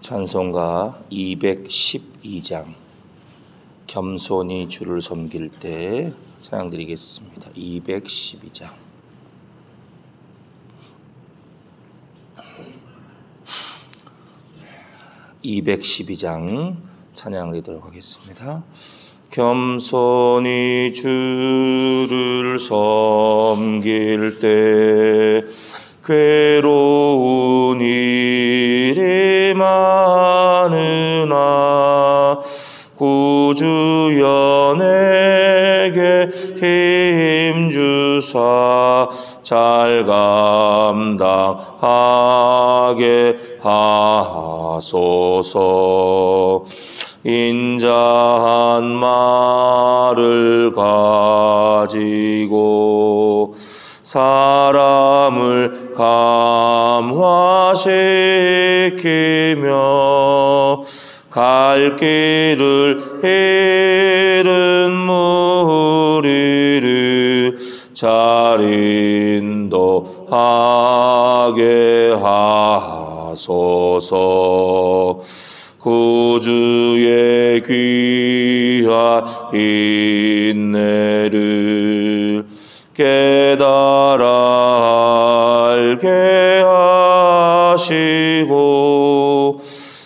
찬송가 212장 겸손히 주를 섬길 때 찬양 드리겠습니다. 212장 찬양 드리도록 하겠습니다. 겸손히 주를 섬길 때 괴로운 일이 많으나 구주여 내게 힘주사 잘 감당하게 하소서. 인자한 말을 가지고 사람을 감화시키며 갈 길을 잃은 무리를 잘 인도하게 하소서. 구주의 귀한 인내를 깨달아 알게 하시고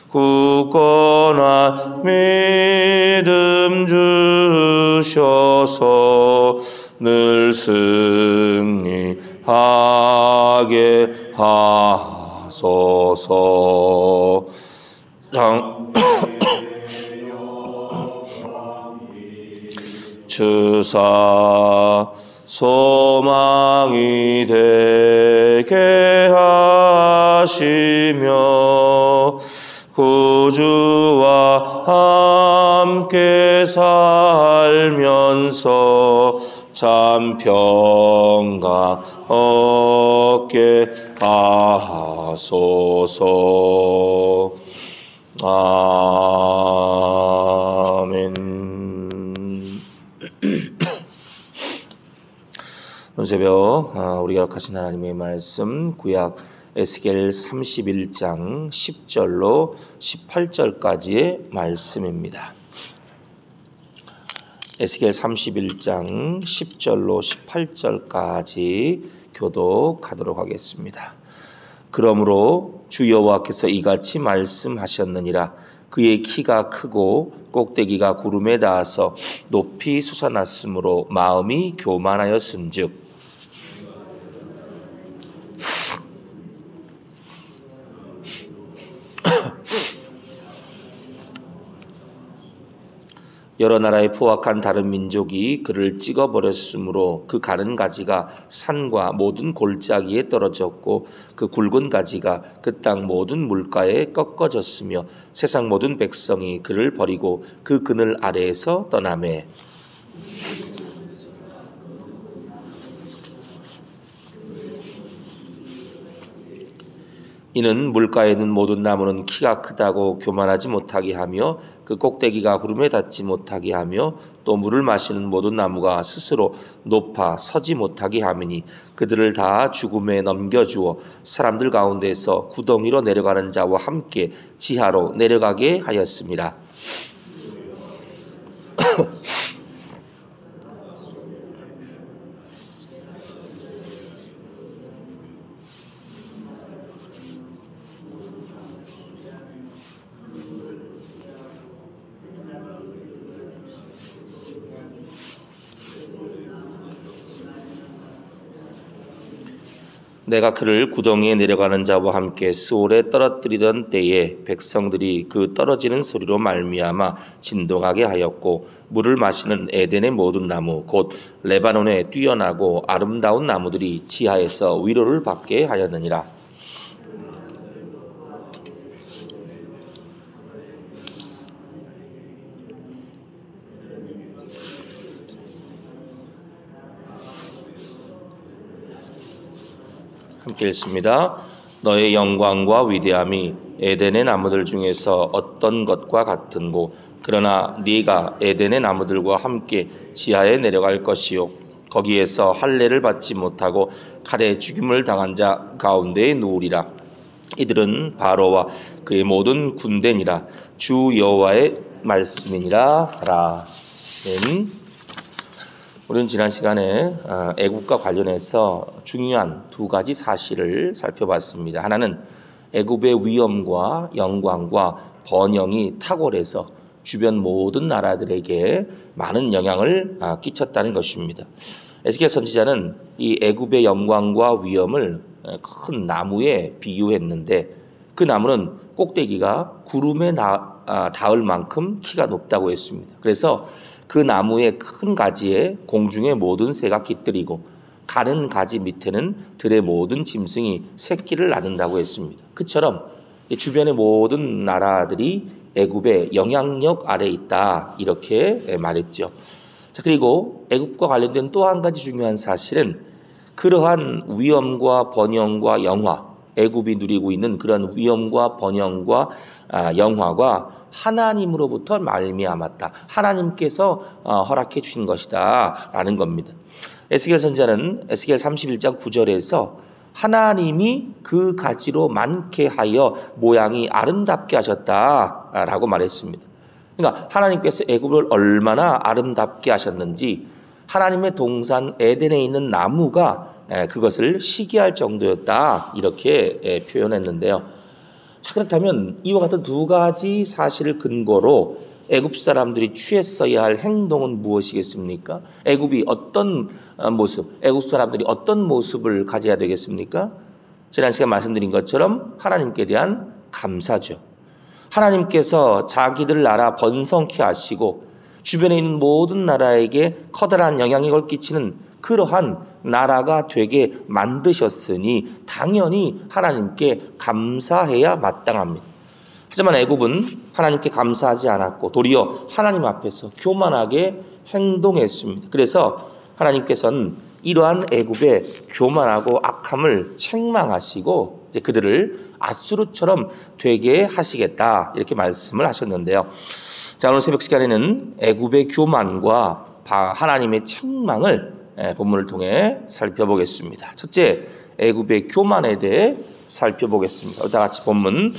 굳건한 믿음 주셔서 늘 승리하게 하소서. 주사 소망이 되게 하시며 구주와 함께 살면서 참 평강 얻게 하소서. 아멘. 오늘 새벽 우리가 약하신 하나님의 말씀 구약 에스겔 31장 10절로 18절까지의 말씀입니다. 에스겔 31장 10절로 18절까지 교독하도록 하겠습니다. 그러므로 주 여호와께서 이같이 말씀하셨느니라. 그의 키가 크고 꼭대기가 구름에 닿아서 높이 솟아났으므로 마음이 교만하였은즉 여러 나라의 포악한 다른 민족이 그를 찍어버렸으므로 그 가는 가지가 산과 모든 골짜기에 떨어졌고 그 굵은 가지가 그 땅 모든 물가에 꺾어졌으며 세상 모든 백성이 그를 버리고 그 그늘 아래에서 떠나매. 이는 물가에 있는 모든 나무는 키가 크다고 교만하지 못하게 하며 그 꼭대기가 구름에 닿지 못하게 하며 또 물을 마시는 모든 나무가 스스로 높아 서지 못하게 함이니 그들을 다 죽음에 넘겨주어 사람들 가운데서 구덩이로 내려가는 자와 함께 지하로 내려가게 하였습니다. 내가 그를 구덩이에 내려가는 자와 함께 스올에 떨어뜨리던 때에 백성들이 그 떨어지는 소리로 말미암아 진동하게 하였고 물을 마시는 에덴의 모든 나무 곧 레바논에 뛰어나고 아름다운 나무들이 지하에서 위로를 받게 하였느니라. 함께 읽습니다. 너의 영광과 위대함이 에덴의 나무들 중에서 어떤 것과 같은고 그러나 네가 에덴의 나무들과 함께 지하에 내려갈 것이요 거기에서 할례를 받지 못하고 칼에 죽임을 당한 자 가운데에 누우리라. 이들은 바로와 그의 모든 군대니라 주 여호와의 말씀이니라 하라. 우리는 지난 시간에 애굽과 관련해서 중요한 두 가지 사실을 살펴봤습니다. 하나는 애굽의 위엄과 영광과 번영이 탁월해서 주변 모든 나라들에게 많은 영향을 끼쳤다는 것입니다. 에스겔 선지자는 이 애굽의 영광과 위엄을 큰 나무에 비유했는데 그 나무는 꼭대기가 구름에 닿을 만큼 키가 높다고 했습니다. 그래서 그 나무의 큰 가지에 공중의 모든 새가 깃들이고 가는 가지 밑에는 들의 모든 짐승이 새끼를 낳는다고 했습니다. 그처럼 주변의 모든 나라들이 애굽의 영향력 아래에 있다 이렇게 말했죠. 자, 그리고 애굽과 관련된 또 한 가지 중요한 사실은 그러한 위엄과 번영과 영화, 애굽이 누리고 있는 그런 위엄과 번영과 영화가 하나님으로부터 말미암았다. 하나님께서 허락해 주신 것이다 라는 겁니다. 에스겔 선지자는 에스겔 31장 9절에서 하나님이 그 가지로 많게 하여 모양이 아름답게 하셨다라고 말했습니다. 그러니까 하나님께서 애굽을 얼마나 아름답게 하셨는지 하나님의 동산 에덴에 있는 나무가 그것을 시기할 정도였다 이렇게 표현했는데요. 자, 그렇다면 이와 같은 두 가지 사실을 근거로 애굽 사람들이 취했어야 할 행동은 무엇이겠습니까? 애굽이 어떤 모습, 애굽 사람들이 어떤 모습을 가져야 되겠습니까? 지난 시간 말씀드린 것처럼 하나님께 대한 감사죠. 하나님께서 자기들 나라 번성케 하시고 주변에 있는 모든 나라에게 커다란 영향력을 끼치는 그러한 나라가 되게 만드셨으니 당연히 하나님께 감사해야 마땅합니다. 하지만 애굽은 하나님께 감사하지 않았고 도리어 하나님 앞에서 교만하게 행동했습니다. 그래서 하나님께서는 이러한 애굽의 교만하고 악함을 책망하시고 이제 그들을 앗수르처럼 되게 하시겠다 이렇게 말씀을 하셨는데요. 자, 오늘 새벽 시간에는 애굽의 교만과 하나님의 책망을 본문을 통해 살펴보겠습니다. 첫째, 애굽의 교만에 대해 살펴보겠습니다. 다 같이 본문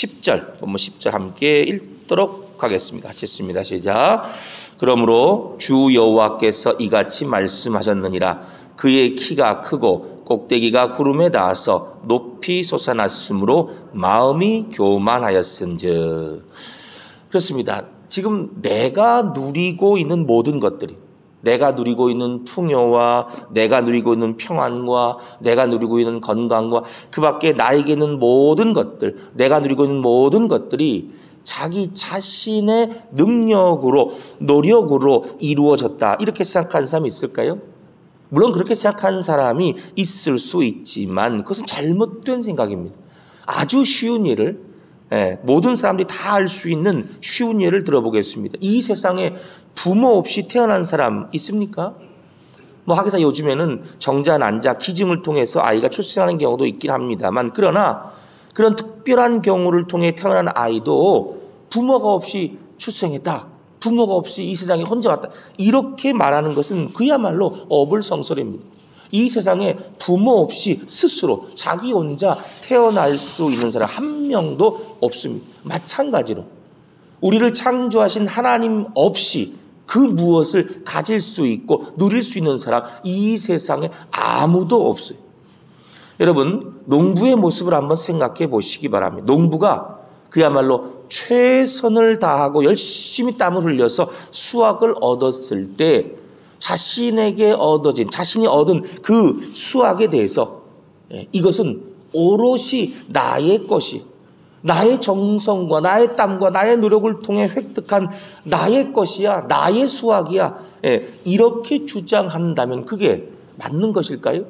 10절 함께 읽도록 하겠습니다. 같이 읽습니다. 시작. 그러므로 주 여호와께서 이같이 말씀하셨느니라. 그의 키가 크고 꼭대기가 구름에 닿아서 높이 솟아났으므로 마음이 교만하였은즉. 그렇습니다. 지금 내가 누리고 있는 모든 것들이, 내가 누리고 있는 풍요와 내가 누리고 있는 평안과 내가 누리고 있는 건강과 그 밖에 나에게는 모든 것들, 내가 누리고 있는 모든 것들이 자기 자신의 능력으로 노력으로 이루어졌다 이렇게 생각하는 사람이 있을까요? 물론 그렇게 생각하는 사람이 있을 수 있지만 그것은 잘못된 생각입니다. 아주 쉬운 예를 모든 사람들이 다 알 수 있는 쉬운 예를 들어보겠습니다. 이 세상에 부모 없이 태어난 사람 있습니까? 학회사 요즘에는 정자, 난자, 기증을 통해서 아이가 출생하는 경우도 있긴 합니다만 그러나 그런 특별한 경우를 통해 태어난 아이도 부모가 없이 출생했다. 부모가 없이 이 세상에 혼자 왔다. 이렇게 말하는 것은 그야말로 어불성설입니다. 이 세상에 부모 없이 스스로 자기 혼자 태어날 수 있는 사람 한 명도 없습니다. 마찬가지로 우리를 창조하신 하나님 없이 그 무엇을 가질 수 있고 누릴 수 있는 사람 이 세상에 아무도 없어요. 여러분, 농부의 모습을 한번 생각해 보시기 바랍니다. 농부가 그야말로 최선을 다하고 열심히 땀을 흘려서 수확을 얻었을 때 자신에게 자신이 얻은 그 수확에 대해서 이것은 오롯이 나의 것이, 나의 정성과 나의 땀과 나의 노력을 통해 획득한 나의 것이야, 나의 수확이야. 이렇게 주장한다면 그게 맞는 것일까요?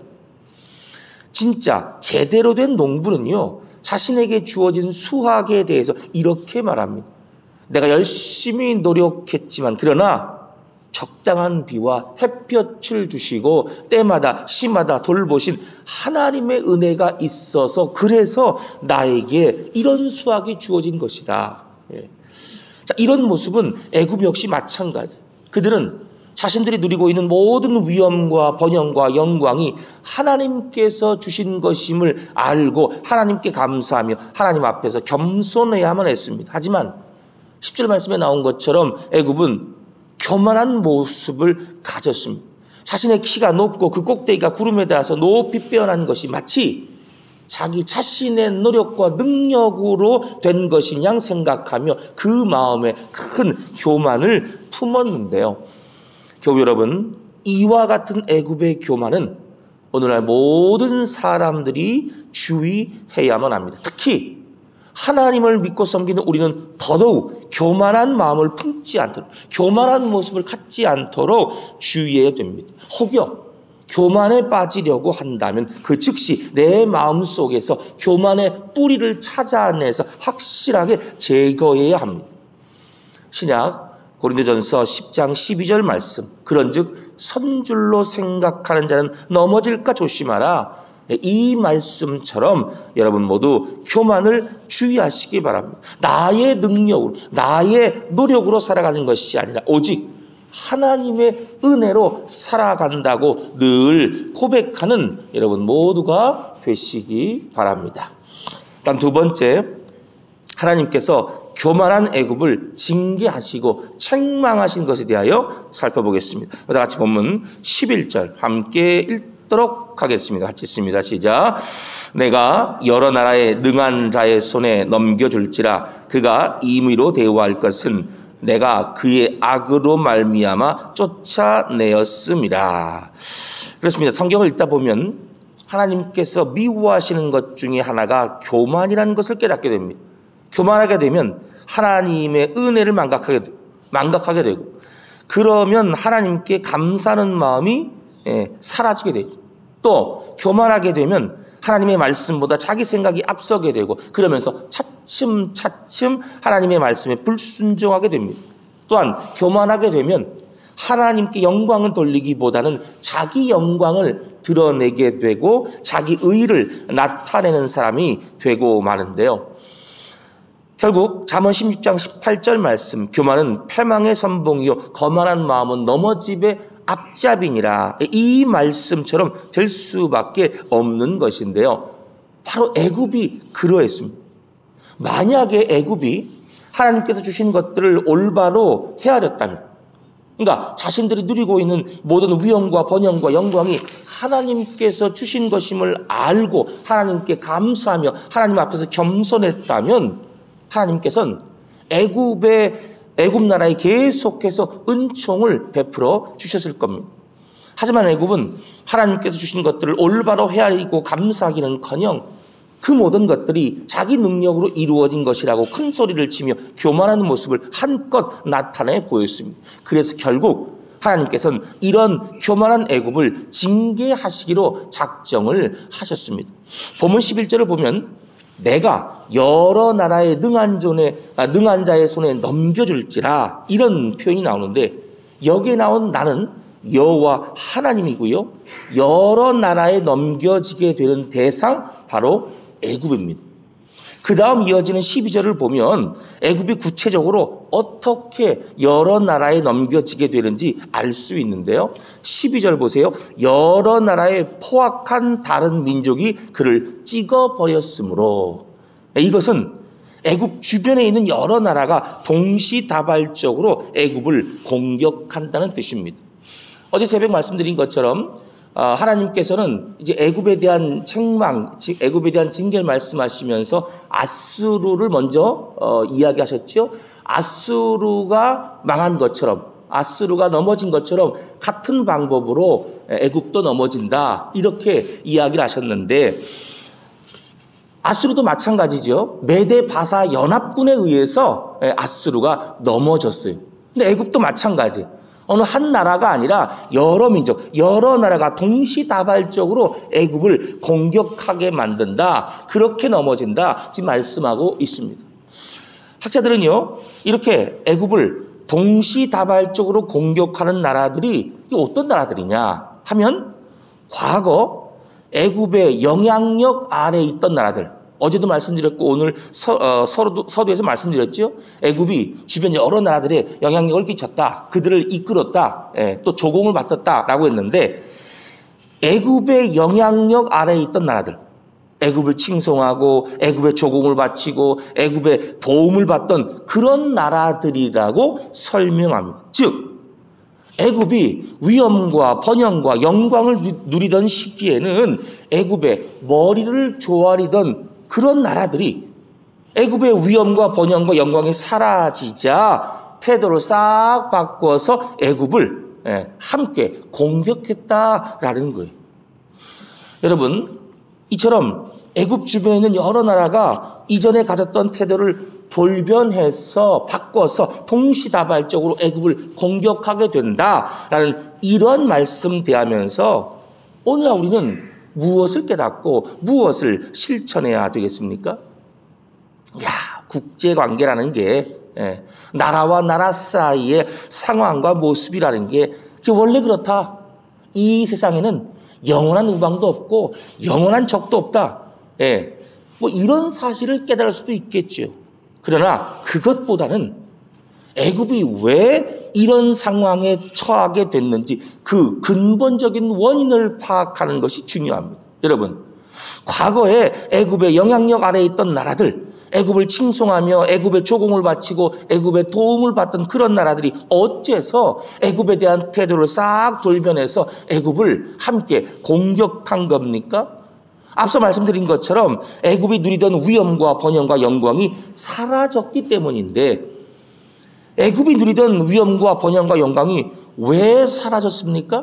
진짜 제대로 된 농부는요, 자신에게 주어진 수확에 대해서 이렇게 말합니다. 내가 열심히 노력했지만 그러나 적당한 비와 햇볕을 주시고 때마다 시마다 돌보신 하나님의 은혜가 있어서 그래서 나에게 이런 수확이 주어진 것이다. 자, 이런 모습은 애굽 역시 마찬가지. 그들은 자신들이 누리고 있는 모든 위엄과 번영과 영광이 하나님께서 주신 것임을 알고 하나님께 감사하며 하나님 앞에서 겸손해야만 했습니다. 하지만 10절 말씀에 나온 것처럼 애굽은 교만한 모습을 가졌습니다. 자신의 키가 높고 그 꼭대기가 구름에 닿아서 높이 빼어난 것이 마치 자기 자신의 노력과 능력으로 된 것인 양 생각하며 그 마음에 큰 교만을 품었는데요. 교우 여러분, 이와 같은 애굽의 교만은 오늘날 모든 사람들이 주의해야만 합니다. 특히 하나님을 믿고 섬기는 우리는 더더욱 교만한 마음을 품지 않도록, 교만한 모습을 갖지 않도록 주의해야 됩니다. 혹여 교만에 빠지려고 한다면 그 즉시 내 마음속에서 교만의 뿌리를 찾아내서 확실하게 제거해야 합니다. 신약 고린도전서 10장 12절 말씀, 그런즉 선줄로 생각하는 자는 넘어질까 조심하라. 이 말씀처럼 여러분 모두 교만을 주의하시기 바랍니다. 나의 능력으로, 나의 노력으로 살아가는 것이 아니라 오직 하나님의 은혜로 살아간다고 늘 고백하는 여러분 모두가 되시기 바랍니다. 다음 두 번째, 하나님께서 교만한 애굽을 징계하시고 책망하신 것에 대하여 살펴보겠습니다. 다 같이 본문 11절 함께 읽도록 하겠습니다. 같이 읽습니다. 시작. 내가 여러 나라의 능한 자의 손에 넘겨줄지라 그가 임의로 대우할 것은 내가 그의 악으로 말미암아 쫓아내었음이라. 그렇습니다. 성경을 읽다 보면 하나님께서 미워하시는 것 중에 하나가 교만이라는 것을 깨닫게 됩니다. 교만하게 되면 하나님의 은혜를 망각하게 되고 그러면 하나님께 감사하는 마음이 사라지게 되고 또 교만하게 되면 하나님의 말씀보다 자기 생각이 앞서게 되고 그러면서 차츰 하나님의 말씀에 불순종하게 됩니다. 또한 교만하게 되면 하나님께 영광을 돌리기보다는 자기 영광을 드러내게 되고 자기 의의를 나타내는 사람이 되고 마는데요. 결국 잠언 16장 18절 말씀, 교만은 패망의 선봉이요 거만한 마음은 넘어짐의 앞잡이니라. 이 말씀처럼 될 수밖에 없는 것인데요. 바로 애굽이 그러했습니다. 만약에 애굽이 하나님께서 주신 것들을 올바로 헤아렸다면, 그러니까 자신들이 누리고 있는 모든 위엄과 번영과 영광이 하나님께서 주신 것임을 알고 하나님께 감사하며 하나님 앞에서 겸손했다면 하나님께서는 애굽 나라에 계속해서 은총을 베풀어 주셨을 겁니다. 하지만 애굽은 하나님께서 주신 것들을 올바로 헤아리고 감사하기는커녕 그 모든 것들이 자기 능력으로 이루어진 것이라고 큰 소리를 치며 교만하는 모습을 한껏 나타내 보였습니다. 그래서 결국 하나님께서는 이런 교만한 애굽을 징계하시기로 작정을 하셨습니다. 본문 11절을 보면 내가 여러 나라의 능한 자의 손에 넘겨줄지라 이런 표현이 나오는데 여기에 나온 나는 여호와 하나님이고요. 여러 나라에 넘겨지게 되는 대상 바로 애굽입니다. 그 다음 이어지는 12절을 보면 애굽이 구체적으로 어떻게 여러 나라에 넘겨지게 되는지 알 수 있는데요. 12절 보세요. 여러 나라의 포악한 다른 민족이 그를 찍어버렸으므로. 이것은 애굽 주변에 있는 여러 나라가 동시다발적으로 애굽을 공격한다는 뜻입니다. 어제 새벽 말씀드린 것처럼 하나님께서는 이제 애굽에 대한 책망, 애굽에 대한 징계를 말씀하시면서 아수르를 먼저 이야기하셨죠. 아수르가 망한 것처럼, 아수르가 넘어진 것처럼 같은 방법으로 애굽도 넘어진다 이렇게 이야기를 하셨는데 아수르도 마찬가지죠. 메데 바사 연합군에 의해서 아수르가 넘어졌어요. 근데 애굽도 마찬가지. 어느 한 나라가 아니라 여러 민족, 여러 나라가 동시다발적으로 애굽을 공격하게 만든다. 그렇게 넘어진다. 지금 말씀하고 있습니다. 학자들은요, 이렇게 애굽을 동시다발적으로 공격하는 나라들이 어떤 나라들이냐 하면 과거 애굽의 영향력 아래에 있던 나라들, 어제도 말씀드렸고 오늘 서두에서 말씀드렸죠. 애굽이 주변 여러 나라들의 영향력을 끼쳤다. 그들을 이끌었다. 또 조공을 맡았다라고 했는데 애굽의 영향력 아래에 있던 나라들, 애굽을 칭송하고 애굽의 조공을 바치고 애굽의 도움을 받던 그런 나라들이라고 설명합니다. 즉 애굽이 위엄과 번영과 영광을 누리던 시기에는 애굽의 머리를 조아리던 그런 나라들이 애굽의 위엄과 번영과 영광이 사라지자 태도를 싹 바꿔서 애굽을 함께 공격했다라는 거예요. 여러분, 이처럼 애굽 주변에 있는 여러 나라가 이전에 가졌던 태도를 돌변해서 바꿔서 동시다발적으로 애굽을 공격하게 된다라는 이런 말씀 대하면서 오늘날 우리는 무엇을 깨닫고 무엇을 실천해야 되겠습니까? 국제관계라는 게 나라와 나라 사이의 상황과 모습이라는 게 원래 그렇다. 이 세상에는 영원한 우방도 없고 영원한 적도 없다. 뭐 이런 사실을 깨달을 수도 있겠죠. 그러나 그것보다는 애굽이 왜 이런 상황에 처하게 됐는지 그 근본적인 원인을 파악하는 것이 중요합니다. 여러분, 과거에 애굽의 영향력 아래에 있던 나라들, 애굽을 칭송하며 애굽의 조공을 바치고 애굽의 도움을 받던 그런 나라들이 어째서 애굽에 대한 태도를 싹 돌변해서 애굽을 함께 공격한 겁니까? 앞서 말씀드린 것처럼 애굽이 누리던 위엄과 번영과 영광이 사라졌기 때문인데 애굽이 누리던 위엄과 번영과 영광이 왜 사라졌습니까?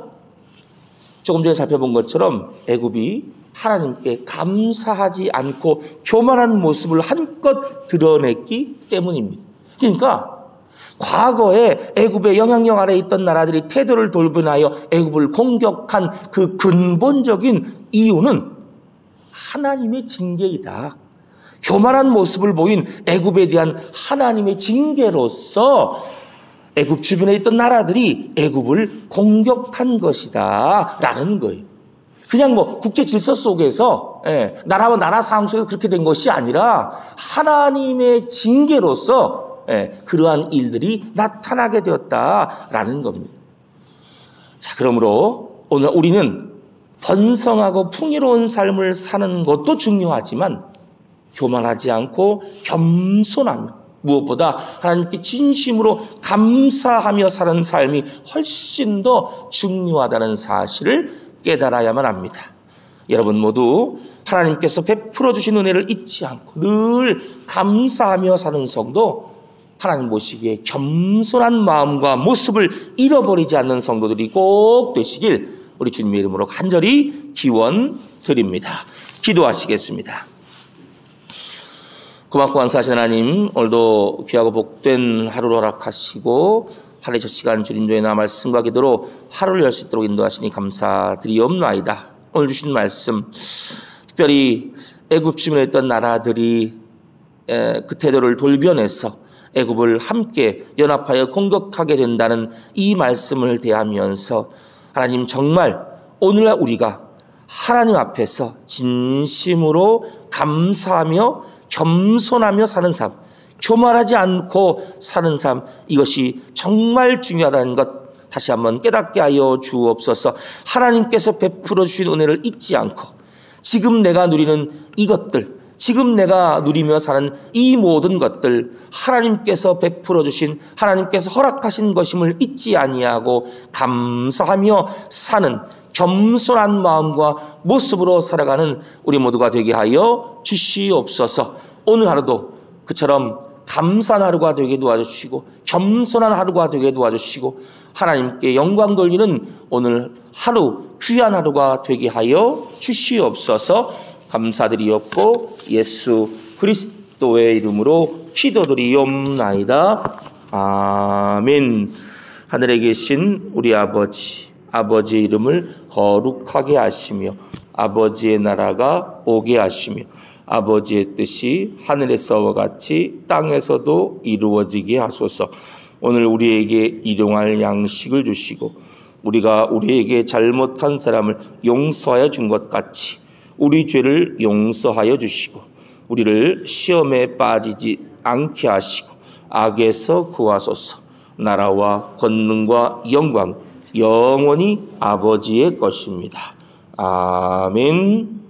조금 전에 살펴본 것처럼 애굽이 하나님께 감사하지 않고 교만한 모습을 한껏 드러냈기 때문입니다. 그러니까 과거에 애굽의 영향력 아래에 있던 나라들이 태도를 돌변하여 애굽을 공격한 그 근본적인 이유는 하나님의 징계이다. 교만한 모습을 보인 애굽에 대한 하나님의 징계로서 애굽 주변에 있던 나라들이 애굽을 공격한 것이다 라는 거예요. 그냥 뭐 국제 질서 속에서 나라와 나라 상황 속에서 그렇게 된 것이 아니라 하나님의 징계로서 그러한 일들이 나타나게 되었다라는 겁니다. 자, 그러므로 오늘 우리는 번성하고 풍요로운 삶을 사는 것도 중요하지만 교만하지 않고 겸손하며 무엇보다 하나님께 진심으로 감사하며 사는 삶이 훨씬 더 중요하다는 사실을 깨달아야만 합니다. 여러분 모두 하나님께서 베풀어 주신 은혜를 잊지 않고 늘 감사하며 사는 성도, 하나님 보시기에 겸손한 마음과 모습을 잃어버리지 않는 성도들이 꼭 되시길 우리 주님의 이름으로 간절히 기원 드립니다. 기도하시겠습니다. 고맙고 감사하신 하나님, 오늘도 귀하고 복된 하루를 허락하시고 하루의 첫 시간 주님의 나 말씀과 기도로 하루를 열 수 있도록 인도하시니 감사드리옵나이다. 오늘 주신 말씀, 특별히 애굽 주변에 있던 나라들이 그 태도를 돌변해서 애굽을 함께 연합하여 공격하게 된다는 이 말씀을 대하면서 하나님, 정말 오늘날 우리가 하나님 앞에서 진심으로 감사하며 겸손하며 사는 삶, 교만하지 않고 사는 삶, 이것이 정말 중요하다는 것 다시 한번 깨닫게 하여 주옵소서. 하나님께서 베풀어 주신 은혜를 잊지 않고 지금 내가 누리는 이것들, 지금 내가 누리며 사는 이 모든 것들, 하나님께서 베풀어 주신, 하나님께서 허락하신 것임을 잊지 아니하고 감사하며 사는 겸손한 마음과 모습으로 살아가는 우리 모두가 되게 하여 주시옵소서. 오늘 하루도 그처럼 감사한 하루가 되게 도와주시고 겸손한 하루가 되게 도와주시고 하나님께 영광 돌리는 오늘 하루, 귀한 하루가 되게 하여 주시옵소서. 감사드리옵고 예수 그리스도의 이름으로 기도드리옵나이다. 아멘. 하늘에 계신 우리 아버지의 이름을 거룩하게 하시며 아버지의 나라가 오게 하시며 아버지의 뜻이 하늘에서와 같이 땅에서도 이루어지게 하소서. 오늘 우리에게 일용할 양식을 주시고 우리가 우리에게 잘못한 사람을 용서하여 준 것 같이 우리 죄를 용서하여 주시고 우리를 시험에 빠지지 않게 하시고 악에서 구하소서. 나라와 권능과 영광 영원히 아버지의 것입니다. 아멘.